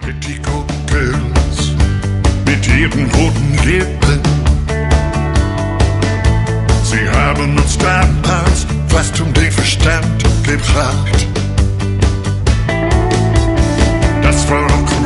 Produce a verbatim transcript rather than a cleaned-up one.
Petticoat Girls mit ihren roten Lippen. Sie haben uns damals fast um den Verstand gebracht. Das war Rock'n'Roll.